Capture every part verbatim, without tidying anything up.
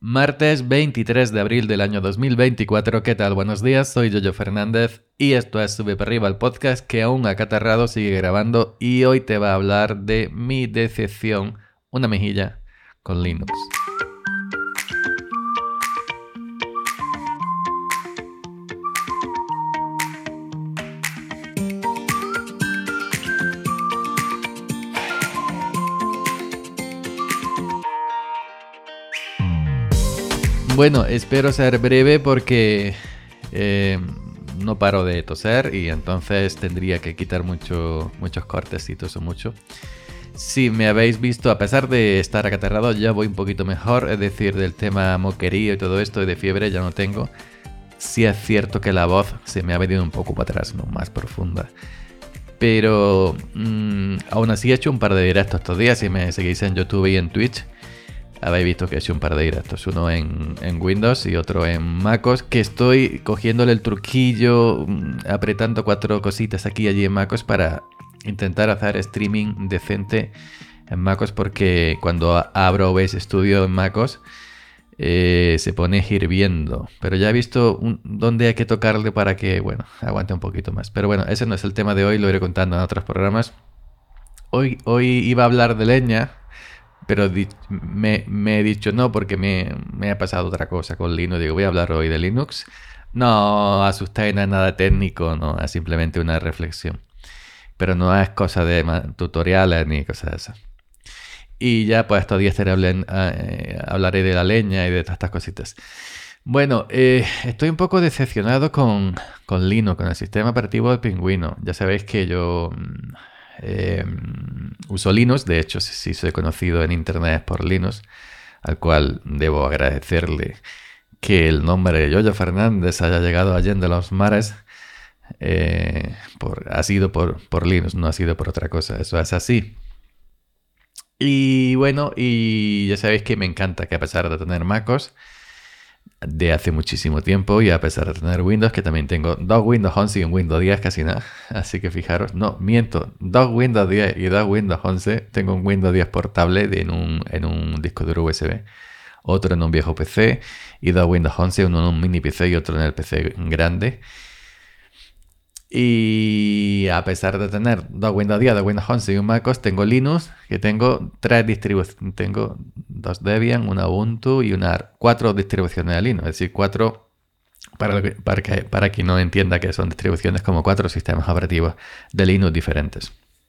Martes veintitrés de abril del año dos mil veinticuatro. ¿Qué tal? Buenos días, soy Yoyo Fernández y esto es Sube para arriba, el podcast que aún acatarrado sigue grabando y hoy te va a hablar de mi decepción, una mejilla, con Linux. Bueno, espero ser breve porque eh, no paro de toser y entonces tendría que quitar mucho, muchos cortecitos o mucho. Si me habéis visto, a pesar de estar acatarrado, ya voy un poquito mejor. Es decir, del tema moquerío y todo esto y de fiebre ya no tengo. Sí es cierto que la voz se me ha venido un poco para atrás, ¿no? Más profunda. Pero mmm, aún así he hecho un par de directos estos días. Si me seguís en YouTube y en Twitch, habéis visto que he hecho un par de directos, uno en, en Windows y otro en MacOS, que estoy cogiéndole el truquillo, apretando cuatro cositas aquí y allí en MacOS para intentar hacer streaming decente en MacOS, porque cuando abro O B S Studio en MacOS eh, se pone hirviendo. Pero ya he visto un, dónde hay que tocarle para que, bueno, aguante un poquito más. Pero bueno, ese no es el tema de hoy, lo iré contando en otros programas. Hoy, hoy iba a hablar de leña, pero di- me, me he dicho no porque me, me ha pasado otra cosa con Linux. Digo, voy a hablar hoy de Linux. No asustéis, no es nada técnico, no, es simplemente una reflexión. Pero no es cosa de ma- tutoriales ni cosas de esas. Y ya pues estos días estaré hablen- eh, hablaré de la leña y de todas estas cositas. Bueno, eh, estoy un poco decepcionado con, con Linux, con el sistema operativo del Pingüino. Ya sabéis que yo mm, eh, uso Linux, de hecho sí, sí soy conocido en internet por Linux, al cual debo agradecerle que el nombre de Yoyo Fernández haya llegado allende los mares. Eh, por, ha sido por, por Linux, no ha sido por otra cosa, eso es así. Y bueno, y ya sabéis que me encanta que a pesar de tener MacOS de hace muchísimo tiempo y a pesar de tener Windows, que también tengo dos Windows once y un Windows diez, casi nada. Así que fijaros, no, miento, dos Windows diez y dos Windows once. Tengo un Windows diez portable de- en, un, en un disco duro U S B, otro en un viejo P C y dos Windows once, uno en un mini P C y otro en el P C grande. Y a pesar de tener dos Windows diez, dos Windows once y un MacOS, tengo Linux, que tengo tres distribuciones. Tengo dos Debian, una Ubuntu y una cuatro distribuciones de Linux. Es decir, cuatro, para, lo que- para, que, para quien no entienda que son distribuciones, como cuatro sistemas operativos de Linux diferentes.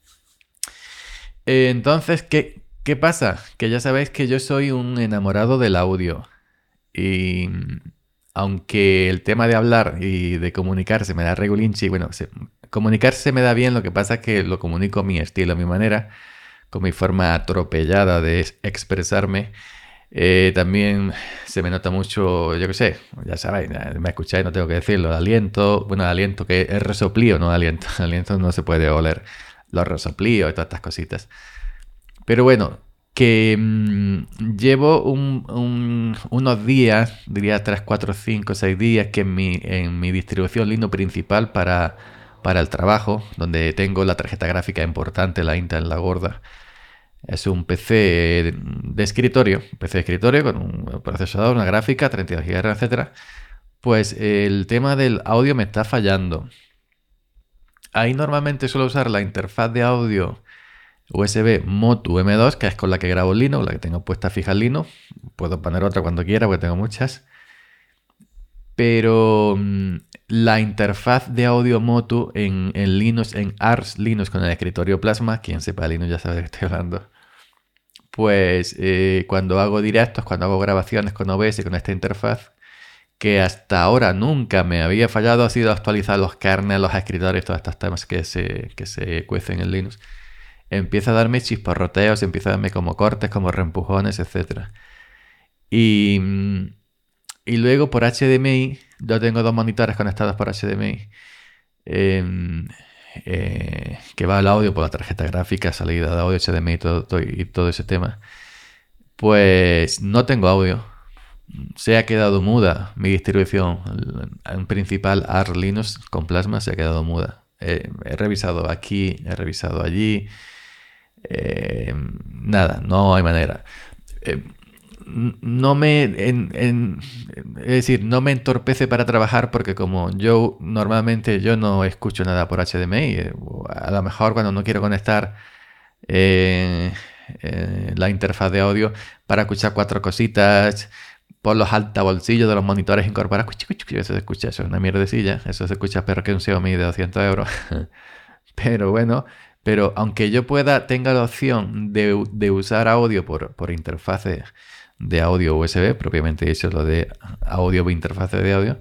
Eh, Entonces, ¿qué, qué pasa? Que ya sabéis que yo soy un enamorado del audio. Y mm, aunque el tema de hablar y de comunicarse me da regulinchi, bueno, se- comunicarse me da bien, lo que pasa es que lo comunico a mi estilo, a mi manera, con mi forma atropellada de es- expresarme. Eh, también se me nota mucho, yo qué sé, ya sabéis, ya me escucháis, no tengo que decirlo, el aliento, bueno, el aliento que es resoplío, no aliento, aliento no se puede oler, los resoplíos y todas estas cositas. Pero bueno, que mm, llevo un- un- unos días, diría tres, cuatro, cinco, seis días, que en mi, en mi distribución Linux principal para, para el trabajo, donde tengo la tarjeta gráfica importante, la Intel, la gorda, es un P C de, de escritorio, un P C de escritorio con un procesador, una gráfica, treinta y dos gigas, etcétera. Pues el tema del audio me está fallando. Ahí normalmente suelo usar la interfaz de audio U S B Motu M dos, que es con la que grabo Linux, la que tengo puesta fija en Linux. Puedo poner otra cuando quiera, porque tengo muchas. Pero mm, la interfaz de audio Motu en, en Linux, en Arch Linux con el escritorio Plasma, quien sepa Linux ya sabe de qué estoy hablando. Pues eh, cuando hago directos, cuando hago grabaciones con O B S con esta interfaz, que hasta ahora nunca me había fallado, ha sido actualizar los kernels, los escritorios, todos estos temas que se, que se cuecen en Linux. Empieza a darme chisporroteos, empieza a darme como cortes, como reempujones, etcétera. Y, mm, y luego por H D M I, yo tengo dos monitores conectados por H D M I, em, eh, que va el audio por la tarjeta gráfica, salida de audio, H D M I y todo, todo- y todo ese tema. Pues no tengo audio. Se ha quedado muda mi distribución. En principal, Arch Linux con Plasma se ha quedado muda. Eh, he revisado aquí, he revisado allí. Eh, nada, no hay manera. Eh, no me, en, en- es decir, no me entorpece para trabajar porque como yo normalmente yo no escucho nada por H D M I, eh, o a lo mejor cuando no quiero conectar eh, eh, la interfaz de audio para escuchar cuatro cositas por los altabolsillos de los monitores incorporados, cuchi, cuchi, cuchi, eso se escucha, eso es una mierdecilla, eso se escucha peor que un Xiaomi de doscientos euros. Pero bueno, pero aunque yo pueda, tenga la opción de, de usar audio por, por interfase de audio U S B, propiamente dicho lo de audio por interfase de audio,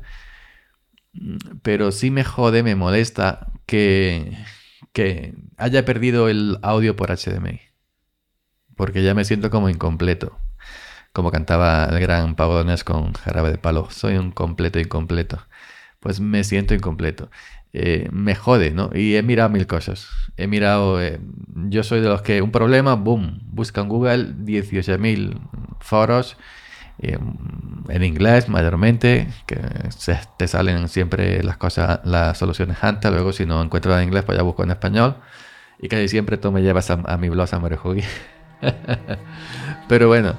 pero sí me jode, me molesta que, que haya perdido el audio por H D M I, porque ya me siento como incompleto, como cantaba el gran Pablo Donés con Jarabe de Palo, soy un completo incompleto. Pues me siento incompleto. Eh, me jode, ¿no? Y he mirado mil cosas. He mirado, eh, yo soy de los que un problema, boom, busca en Google dieciocho mil foros eh, en inglés mayormente, que se, te salen siempre las cosas, las soluciones antes, luego si no encuentro en inglés, pues ya busco en español. Y casi siempre tú me llevas a, a mi blog Samurai. Pero bueno,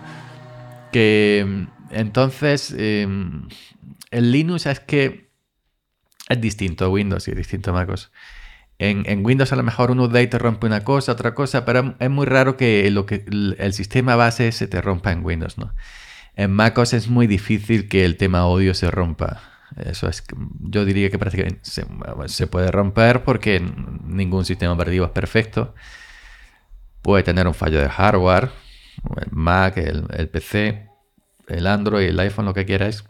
que entonces eh, el Linux es que es distinto a Windows y es distinto a MacOS. En, en Windows a lo mejor un update te rompe una cosa, otra cosa, pero es muy raro que, lo que el, el sistema base se te rompa en Windows, ¿no? En MacOS es muy difícil que el tema audio se rompa. Eso es, yo diría que prácticamente se, se puede romper porque ningún sistema operativo es perfecto. Puede tener un fallo de hardware, el Mac, el, el P C, el Android, el iPhone, lo que quieras.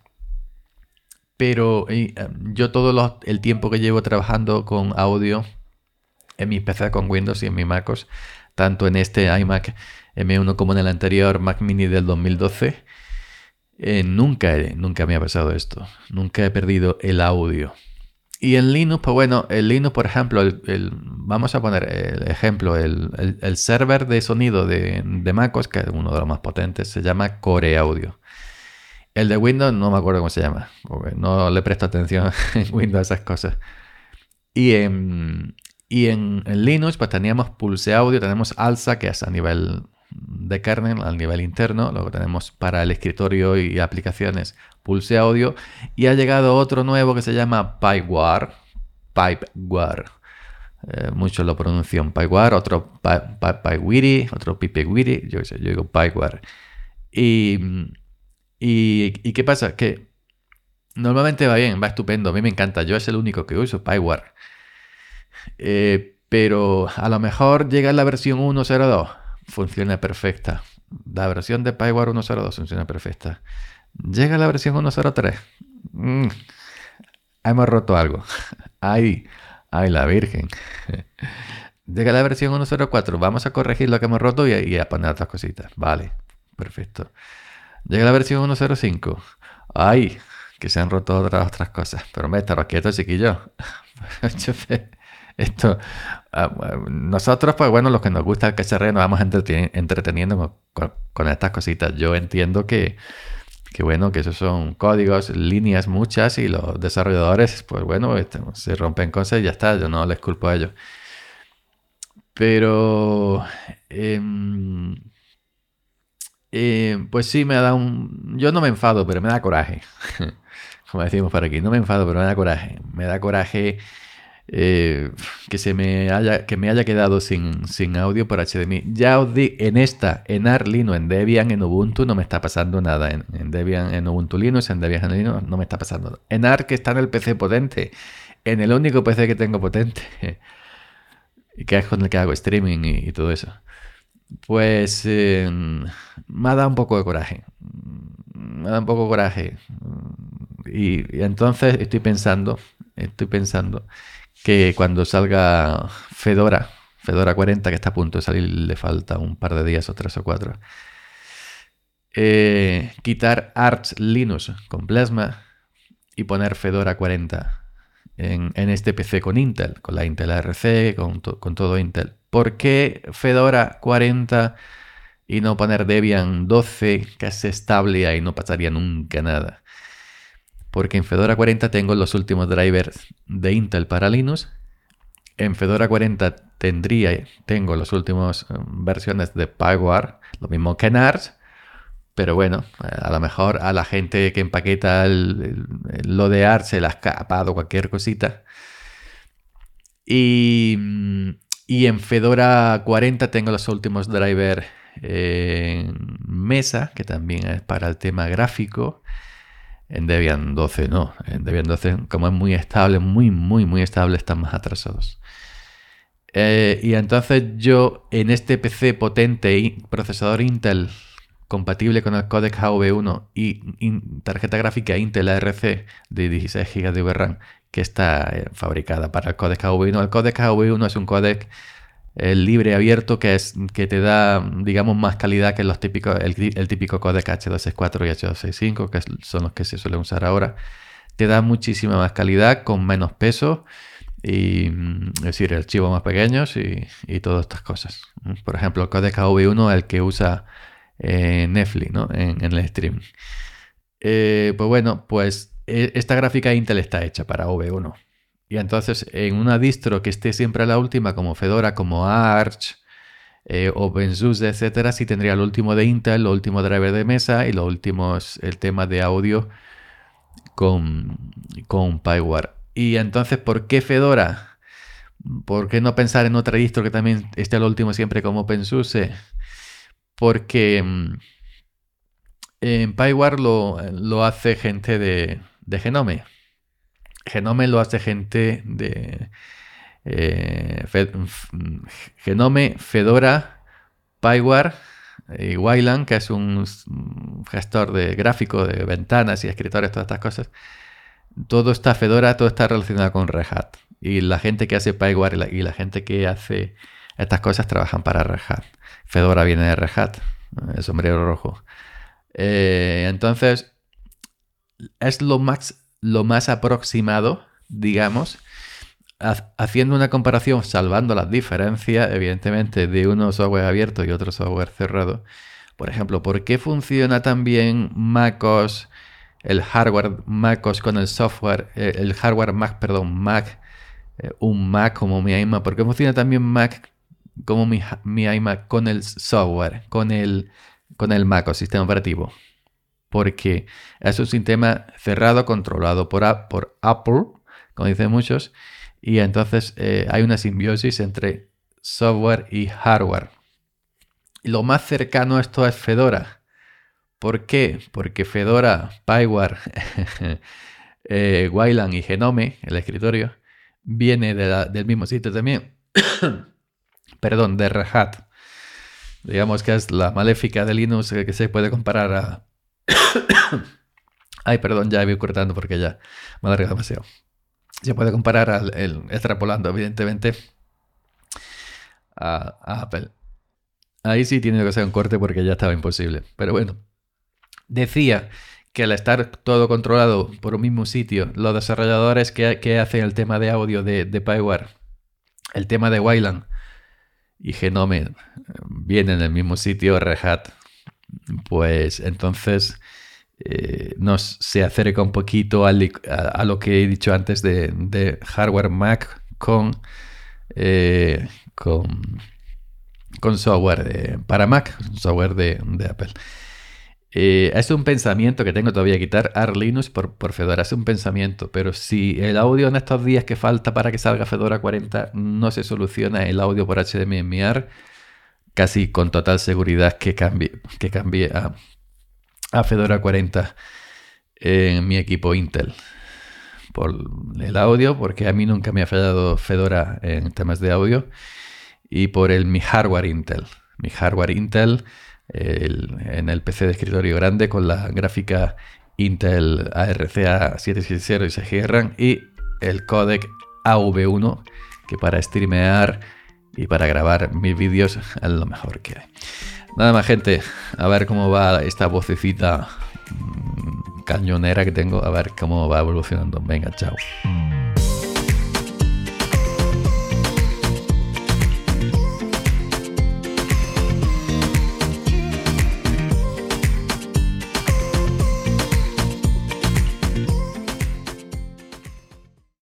Pero eh, yo todo los- el tiempo que llevo trabajando con audio en mi P C con Windows y en mi MacOS, tanto en este iMac M uno como en el anterior Mac Mini del dos mil doce, eh, nunca, he- nunca me ha pasado esto. Nunca he perdido el audio. Y en Linux, pues bueno, el Linux, por ejemplo, el, el- vamos a poner el ejemplo, el, el- el server de sonido de, de MacOS, que es uno de los más potentes, se llama Core Audio. El de Windows no me acuerdo cómo se llama, porque no le presto atención en Windows a esas cosas. Y en, y en, en Linux pues teníamos Pulse Audio, tenemos Alsa, que es a nivel de kernel, a nivel interno. Luego tenemos para el escritorio y aplicaciones Pulse Audio. Y ha llegado otro nuevo que se llama Pipewire. Pipewire. Eh, muchos lo pronuncian Pipewire, otro Pipewiri, otro Pipewiri. Yo, qué sé, yo digo Pipewire. Y, y, ¿Y qué pasa? Que normalmente va bien, va estupendo. A mí me encanta. Yo es el único que uso, Pipewire. Eh, pero a lo mejor llega la versión uno punto cero dos, funciona perfecta. La versión de Pyware uno punto cero dos funciona perfecta. Llega la versión uno punto cero tres. Mm, hemos roto algo. Ay, ay, la Virgen. Llega la versión uno punto cero cuatro. Vamos a corregir lo que hemos roto y, y a poner otras cositas. Vale, perfecto. Llega la versión uno punto cero cinco. Ay, que se han roto otras, otras cosas. Pero me estaros quietos, chiquillos. Esto, uh, nosotros, pues bueno, los que nos gusta el cacharreo, nos vamos entreten entreteniendo con, con, con, estas cositas. Yo entiendo que, que, bueno, que esos son códigos, líneas muchas, y los desarrolladores, pues bueno, este, se rompen cosas y ya está, yo no les culpo a ellos. Pero, eh, eh, pues sí, me da un... Yo no me enfado, pero me da coraje. Como decimos por aquí, no me enfado, pero me da coraje. Me da coraje... Eh, que se me haya que me haya quedado sin, sin audio por H D M I. Ya os di, en esta, en Arch Linux, en Debian, en Ubuntu, no me está pasando nada. En, en Debian, en Ubuntu Linux, en Debian, en Linux, no me está pasando nada. En Arch, que está en el P C potente, en el único P C que tengo potente, y que es con el que hago streaming y, y todo eso, pues eh, me ha dado un poco de coraje. Me ha dado un poco de coraje. Y, y entonces estoy pensando, estoy pensando que cuando salga Fedora, Fedora cuarenta, que está a punto de salir, le falta un par de días o tres o cuatro, eh, quitar Arch Linux con Plasma y poner Fedora cuarenta en, en este P C con Intel, con la Intel A R C, con, to, con todo Intel. ¿Por qué Fedora cuarenta y no poner Debian doce, que es estable y ahí no pasaría nunca nada? Porque en Fedora cuarenta tengo los últimos drivers de Intel para Linux. En Fedora cuarenta tendría, tengo las últimas um, versiones de Pyware, lo mismo que en Arch. Pero bueno, a lo mejor a la gente que empaqueta el, el, el loadear se le ha escapado cualquier cosita. Y, y en Fedora cuarenta tengo los últimos drivers en Mesa, que también es para el tema gráfico. En Debian doce no. En Debian doce, como es muy estable, muy, muy, muy estable, están más atrasados. Eh, y entonces yo en este P C potente, procesador Intel, compatible con el códec A V uno y, y tarjeta gráfica Intel A R C de dieciséis gigas de V RAM, que está eh, fabricada para el códec A V uno. El códec A V uno es un códec eh, libre abierto que es que te da, digamos, más calidad que los típicos, el, el típico códec H doscientos sesenta y cuatro y H doscientos sesenta y cinco, que son los que se suelen usar ahora. Te da muchísima más calidad con menos peso y, es decir, archivos más pequeños y, y todas estas cosas. Por ejemplo, el códec A V uno es el que usa eh, Netflix, ¿no? en, en el streaming. Eh, pues bueno, pues esta gráfica Intel está hecha para A V uno. Y entonces en una distro que esté siempre a la última, como Fedora, como Arch, eh, OpenSUSE, etcétera, sí tendría lo último de Intel, lo último driver de mesa y lo último es el tema de audio con, con PyWare. Y entonces, ¿por qué Fedora? ¿Por qué no pensar en otra distro que también esté al último siempre como OpenSUSE? Porque mmm, en PyWare lo, lo hace gente de, de Genome. Genome lo hace gente de eh, Fe, Genome, Fedora, PyWare y Wayland, que es un gestor de gráfico, de ventanas y escritorios, todas estas cosas. Todo está Fedora, todo está relacionado con Red Hat. Y la gente que hace PyWare y la, y la gente que hace estas cosas trabajan para Red Hat. Fedora viene de Red Hat, el sombrero rojo. Eh, entonces, es lo más, lo más aproximado, digamos, ha, haciendo una comparación, salvando las diferencias, evidentemente, de uno software abierto y otro software cerrado. Por ejemplo, ¿por qué funciona tan bien MacOS, el hardware MacOS con el software, eh, el hardware Mac, perdón, Mac, eh, un Mac como mi iMac? ¿Por qué funciona también Mac como mi, mi iMac con el software, con el, con el MacOS, sistema operativo? Porque es un sistema cerrado, controlado por, por Apple, como dicen muchos, y entonces eh, hay una simbiosis entre software y hardware. Y lo más cercano a esto es Fedora. ¿Por qué? Porque Fedora, PyWare, eh, Wayland y Genome, el escritorio, viene de la, del mismo sitio también. Perdón, de Red Hat. Digamos que es la maléfica de Linux que se puede comparar a... Ay, perdón, ya voy cortando porque ya me alarga demasiado. Se puede comparar al el, extrapolando, evidentemente, a, a Apple. Ahí sí tiene que ser un corte porque ya estaba imposible. Pero bueno, decía que al estar todo controlado por un mismo sitio, los desarrolladores que, que hacen el tema de audio de, de PyWare, el tema de Wayland y Genome vienen del mismo sitio, Red Hat, pues entonces eh, nos se acerca un poquito a, a, a lo que he dicho antes de, de hardware Mac con, eh, con, con software de, para Mac, software de, de Apple. Eh, es un pensamiento que tengo todavía, quitar Arch Linux por, por Fedora, es un pensamiento, pero si el audio en estos días que falta para que salga Fedora cuarenta no se soluciona el audio por H D M I R, casi con total seguridad que cambie, que cambie a, a Fedora cuarenta en mi equipo Intel por el audio, porque a mí nunca me ha fallado Fedora en temas de audio, y por el mi hardware Intel, mi hardware Intel El, en el P C de escritorio grande con la gráfica Intel A R C A setecientos setenta y seis gigas de RAM y el códec A V uno, que para streamear y para grabar mis vídeos es lo mejor que hay. Nada más, gente, a ver cómo va esta vocecita mmm, cañonera que tengo, a ver cómo va evolucionando. Venga, chao.